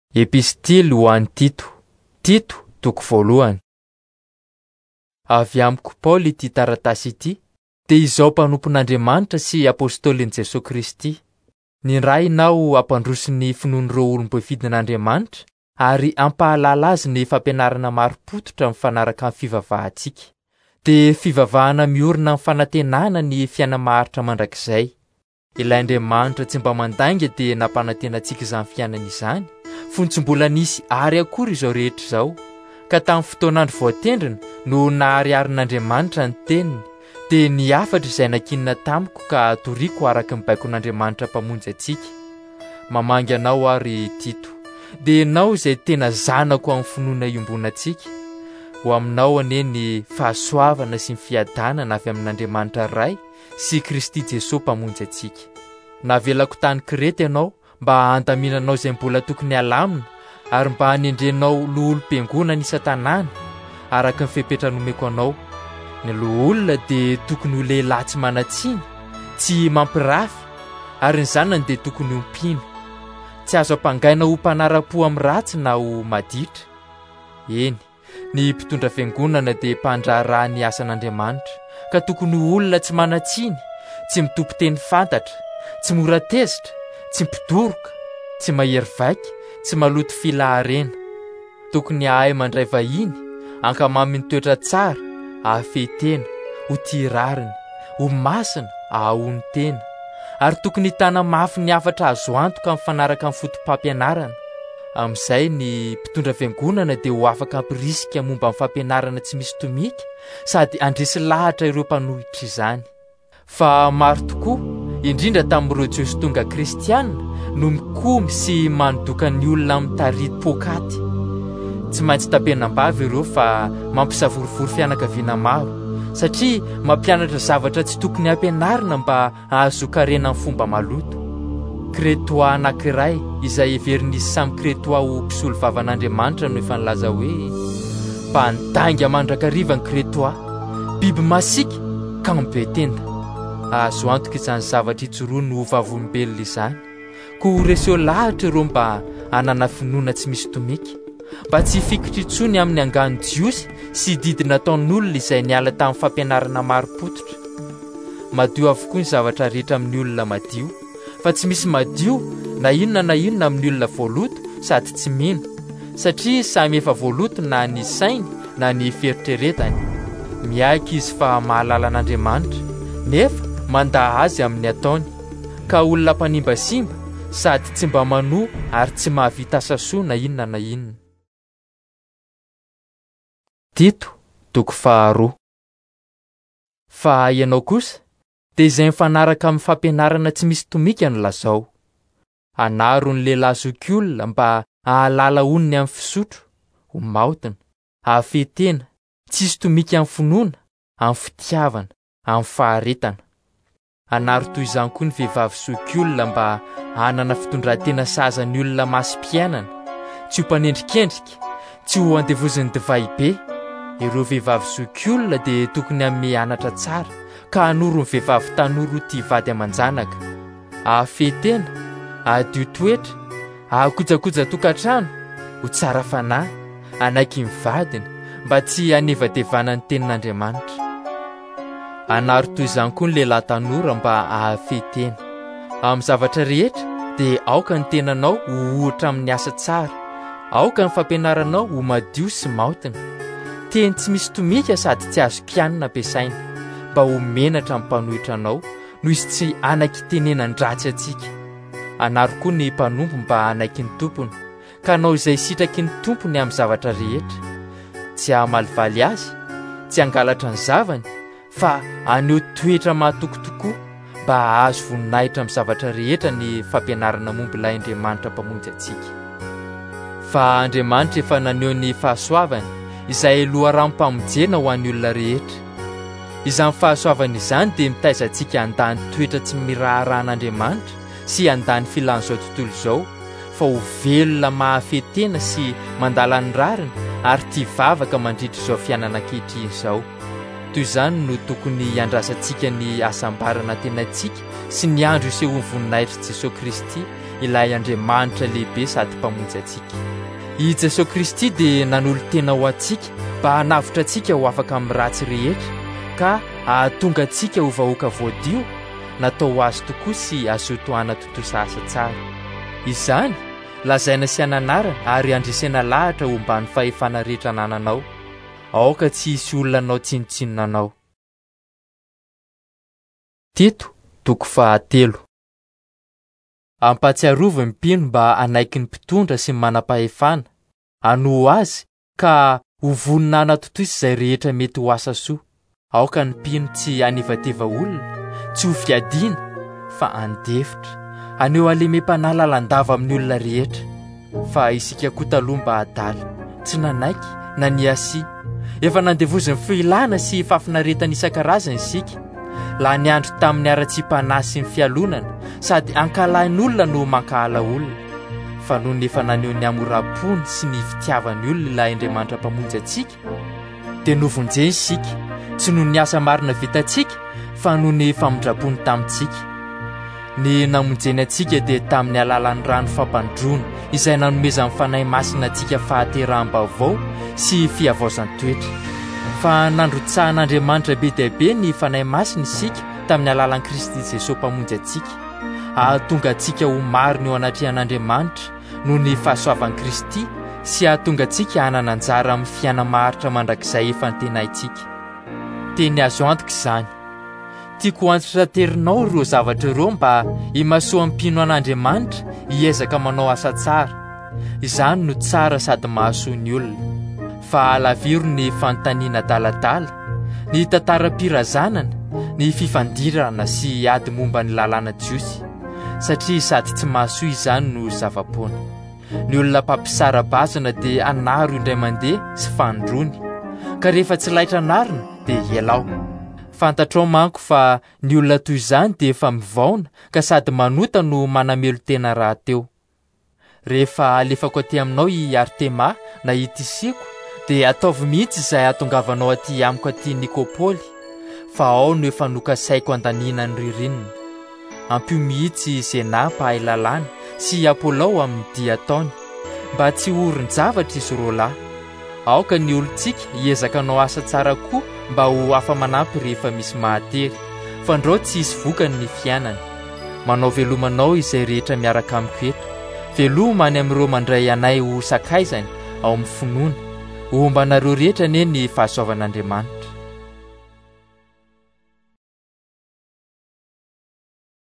Epistily ho an'ny Tito, toko voalohany. Avy amiko Paoly ity taratasy ity, dia izao mpanompon'Andriamanitra sy apôstôlin'i Jesosy Kristy. Nindrainao ampandroso ny finoan'ireo olom-pefidin'Andriamanitra ary ampahalala azy ny fampianarana maro-pototra mifanaraka amin'ny fivavahantsika. Dia fivavahana miorina amin'ny fanantenana ny fiaina maharitra mandrakizay. Ilay Andriamanitra tsy mba mandainga dia nampanantenantsika izany fiainana izany, fony tsy mbola nisy ary akory izao rehetra izao. Ka tamin'ny fotoan'andro voatendrina no nahariarin'Andriamanitra ny teniny, dia niafatra izay nankinina tamiko ka toriako araka ny baikon'Andriamanitra mpamonjy antsika. Mamangy anao ary Tito, dia ianao izay tena zanako amin'ny finoana iombonantsika. Ho aminao anie ny fahasoavana sy ny fiadanana avy amin'Andriamanitra Ray sy Kristy Jesosy mpamonjy antsika. Navelako tany Krety ianao mba handaminanao izay mbola tokony halamina ary mba hanendrenao loholo-piangonana isan-tanàna araka ny fepetra nomeko anao. Ny loholona dia tokony ho lehilahy tsy manatsiny, tsy mampirafy, ary ny zanany dia tokony ho mpino. Tsy azo ampangaina ho mpanara-po amin'ny ratsy na ho maditra. Eny, ny mpitondra fiangonana dia mpandraharaha ny asan'Andriamanitra, ka tokony ho olona tsy manatsiny, tsy mitopy teny fantatra, tsy mora tezitra, tsy mpidoroka, tsy mahery vaika, tsy maloto filaharena. Tokony hahay mandray vahiny, ankamamy ny toetra tsara, ahafehy-tena, ho tia rariny, ho masina, ahahony tena. Ary tokony hitana mafy ny hafatra azo antoka amin'ny fanaraka amin'ny fotom-pampianarana. Amin'izay ny mpitondra fiangonana dia ho afaka hampirisika momba amin'ny fampianarana tsy misy tomika, sady andresy lahatra ireo mpanohitra izany. Fa maro tokoa, indrindra tamin'ireo jiosy tonga kristianina, no mikomy sy manodoka ny olona amin'ny tarity pokaty. Tsy maintsy tapenam-bavy ireo fa mampisavorivory fianakaviana maro, satria mampianatra zavatra tsy tokony hampianarina mba ahazokarena amin'ny fomba maloto. Kretoa anankiray izay heverin'izy samy kretoa ho mpisolo vavan'Andriamanitra no efa nilaza hoe mpandainga mandrakariva ny kretoa, biby masika ka mibetenda. Azo antoka izany zavatra itsoroany ho vavolombelona izany, ko reseo lahatra ireo mba hanana finoana tsy misy tomika, mba tsy hifikitra intsony amin'ny angano jiosy sy didy nataon'olona izay niala tamin'ny fampianarana maro-pototra. Madio avokoa ny zavatra rehetra amin'ny olona madio, fa tsy misy madio na inona amin'ny olona voaloto sady tsy mino, satria samy efa voaloto na ny sainy na ny fieritreretany. Miaiky izy fa mahalala an'Andriamanitra, nefa mandaha azy amin'ny ataony, ka olona mpanimbasimba sady tsy mba manoa ary tsy mahavita asa soa na inona. Tito, toko faharoa. Fa ianao kosa dia izay mifanaraka amin'ny fampianarana tsy misy tomika no lazao. Anaro ny lehilahy zokiolona mba hahalala onony amin'ny fisotro, ho maotina, ahafehy-tena, tsisy tomika amin'ny finoana, amin'ny fitiavana, amin'ny faharetana. Anaro toy izany koa ny vehivavy zokiolona mba hanana fitondran-tena saza ny olona masim-piainana, tsy ho mpanendrikendrika, tsy ho andevozin'ny divay be. Ireo vehivavy zokiolona dia tokony hanome anatra tsara, ka hanoro ny vehivavy tanoro tia vady aman-janaka, ahafehy-tena, ahadio toetra, ahakojakoja tokantrano, ho tsara fanahy, anaiky ny vadiny, mba tsy hanevadevana ny tenin'Andriamanitra. Anaro toy izany koa ny lehilahy tanora mba ahafehy-tena. Amin'ny zavatra rehetra dia aoka ny tenanao ho ohatra amin'ny asa tsara, aoka ny fampianaranao ho madio sy maotina. Teny tsy misy tomika sady tsy azo kianina ampiasaina, mba ho menatra amin'ny mpanohitra anao, noho izy tsy anaiky tenenany ratsy antsika. Anaro koa ny mpanompo mba anaiky ny tompony, ka anao izay sitraky ny tompony amin'ny zavatra rehetra. Tsy hahamalivaly azy, tsy hangalatra ny zavany, fa aneho toetra mahatoky tokoa, mba ahazo voninahitra amin'ny zavatra rehetra ny fampianarana momba ilay Andriamanitra mpamonjy antsika. Fa Andriamanitra efa naneho ny fahasoavany izay loharanom-pamonjena ho an'ny olona rehetra. Izany fahasoavana izany dia mitaiza antsika handany toetra tsy miraharan'Andriamanitra sy handany filan'izao tontolo izao, fa ho velona mahafehy-tena sy mandala ny rariny ary tia vavaka mandritra izao fiainana ankehitriny izao. Toy izany no tokony handrasantsika ny asambarana tenantsika sy ny andro isehoan'ny voninahitry Jesosy Kristy ilay Andriamanitra lehibe sady mpamonjy antsika. I Jesosy Kristy dia nanolo tena ho antsika mba hanavitra antsika ho afaka amin'ny ratsy rehetra ka ahatonga antsika ho vahoaka voadio natao azy tokoa sy azotoana totosa asa tsara. Izany lazaina sy ananarana ary andresena lahatra ho mba ny fahefana rehetra nananao. Aoka tsy hisy olona anao tsinotsinona anao. Tito 3. Ampatsiarovy ny mpino mba anaiky ny mpitondra sy manam-pahefana, anoho azy ka ho vonina anatotoy izay rehetra mety ho asa soa. Aoka ny mpino tsy anivateva olona, tsy ho fiadiana, fa andefitra, aneo alemem-panahy lalandava amin'ny olona rehetra. Fa isika koa taloha mba adala, tsy nanaiky na niasia. Efa nandevoziny filana sy fafinaretana isan-karazany isika. La niandro tamin'ny ara-tsim-panahy sy ny fialonana, sady ankalain'olona no mankahala olona. Fa noho nefa naneho ny amorapony sy ny fitiavany olona ilay Andriamanitra mpamonjy antsika, dia novonjeny isika, tsy noho ny asa marina vitantsika, fa noho ny famondrapony tamintsika. Ny namonjeny antsika dia tamin'ny alalan'ny rano fampandroana izay nanomeza amin'ny fanahy masina antsika fahateraham-baovao sy fiavaozan-toetra. Fa nandrotsahan'Andriamanitra be dia be ny fanahy masina isika tamin'ny alalan'i Kristy Jesosy mpamonjy antsika, ahatonga antsika ho marina eo anatrehan'Andriamanitra noho ny fahasoavan'i Kristy sy ahatonga antsika hanana anjara amin'ny fiainana maharitra mandrakizay efa nitenaintsika. Teny azo antoka izany. Tiako antitra terinao ireo zavatra ireo mba himasoa mpino an'Andriamanitra hiezaka manao asa tsara. Izany no tsara sady mahasoa ny olona. Fa alaviro ny fanontaniana adaladala, ny tantaram-pirazanana, ny fifandirana sy ady momba ny lalàna jiosy, satria sady tsy mahasoa izany no zava-poana. Ny olona mpampisara-bazana dia anaro indray mandeha sy fandrony, ka rehefa tsy laitra narina dia hialao. Fantatrao manko fa ny olona toy izany dia efa mivaona ka sady manota no manamelo tena raha teo. Rehefa alefako aty aminao i Artema na i Tisiko, dia ataovy mihitsy izay ahatongavanao aty amiko aty Nikôpôly, fa ao no efa nokasaiko andaniana ny ririnina. Ampio mihitsy Zena mpahay lalàna sy Apôlao amin'ny dia ataony, mba tsy horon-javatra izy roa lahy. Aoka ny olontsika hiezakanao asa tsara koa mba ho afa-manampy rehefa misy mahatery, fa ndreo tsy hisy vokany ny fiainana. Manao velomanao izay rehetra miaraka amiko eto. Velomany amin'ireo mandray anay ho sakaizany ao amin'ny finoana. Ho ombanareo rehetra anie ny fahasoavan'Andriamanitra.